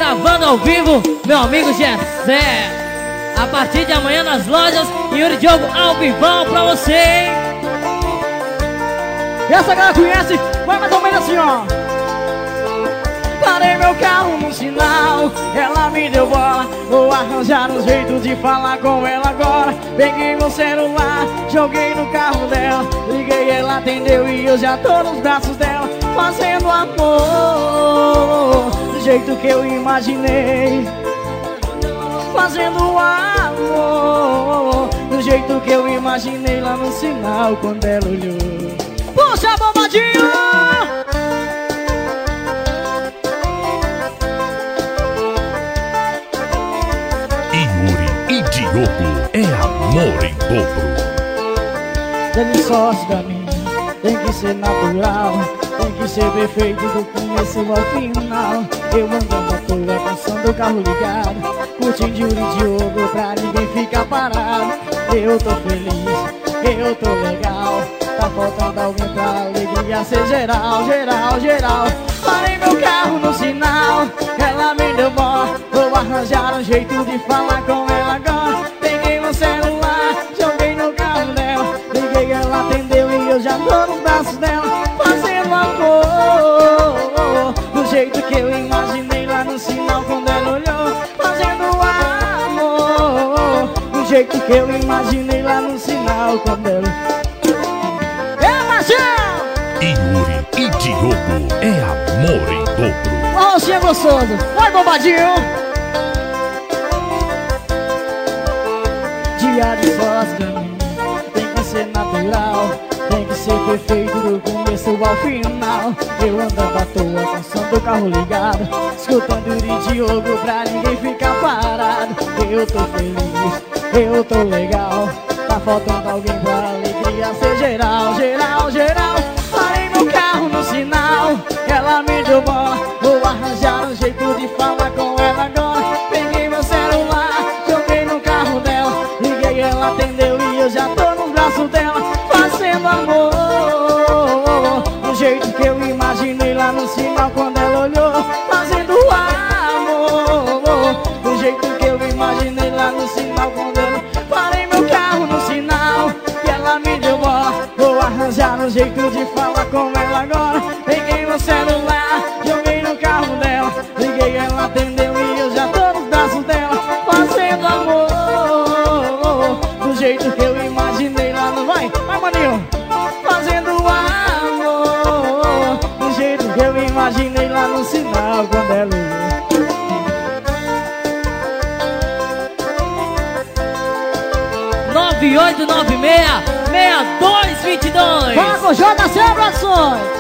gravando ao vivo, meu amigo Gessé. A partir de amanhã nas lojas, Yuri Diogo ao vivão pra você, hein? E essa galera conhece, vai mais ou menos assim, ó. Parei meu carro no sinal, ela me deu bola. Vou arranjar um jeito de falar com ela agora. Peguei meu celular, joguei no carro dela. Liguei, ela atendeu e eu já tô nos braços dela. Fazendo amor do jeito que eu imaginei. Fazendo amor do jeito que eu imaginei lá no sinal quando ela olhou. Puxa, bombadinho! Yuri e Diogo é amor em dobro. Dê-me sorte pra mim, tem que ser natural, tem que ser perfeito do começo ao final. Eu andando à toa com o som do carro ligado, curtindo Yuri e Diogo pra ninguém ficar parado. Eu tô feliz, eu tô legal, tá faltando alguém pra alegria ser geral, geral, geral. Parei meu carro no sinal, ela me deu bola. Vou arranjar um jeito de falar com ela agora. Peguei meu celular, joguei no carro dela. Liguei, ela atendeu e eu já tô nos braços dela. Fazendo amor do jeito que eu imaginei lá no sinal quando ela olhou. Fazendo amor do jeito que eu imaginei lá no sinal quando ela... Yuri e Diogo é amor em dobro. Ó, o é gostoso, vai bombadinho. Dia de sorte pra mim, tem que ser natural, tem que ser perfeito do começo ao final. Eu andando à toa com o som do carro ligado, escutando Yuri e Diogo pra ninguém ficar parado. Eu tô feliz, eu tô legal, tá faltando alguém pra alegria ser geral, geral, geral. Parei meu carro no sinal, ela me deu bola. Vou arranjar um jeito de falar com ela agora. Peguei meu celular, joguei no carro dela. Liguei, ela atendeu e eu já tô nos braços dela. Fazendo amor do jeito que eu imaginei lá no sinal quando ela olhou. Fazendo amor do jeito que eu imaginei lá no sinal quando ela... Parei meu carro no sinal e ela me deu bola. Vou arranjar um jeito de falar com ela agora. Peguei meu celular, joguei no carro dela. Liguei, ela atendeu e eu já tô nos braços dela. Fazendo amor do jeito que eu imaginei lá no... Vai, maninho! Fazendo amor do jeito que eu imaginei lá no sinal quando ela olhou. 9896-6222. Fala com o JC Produções.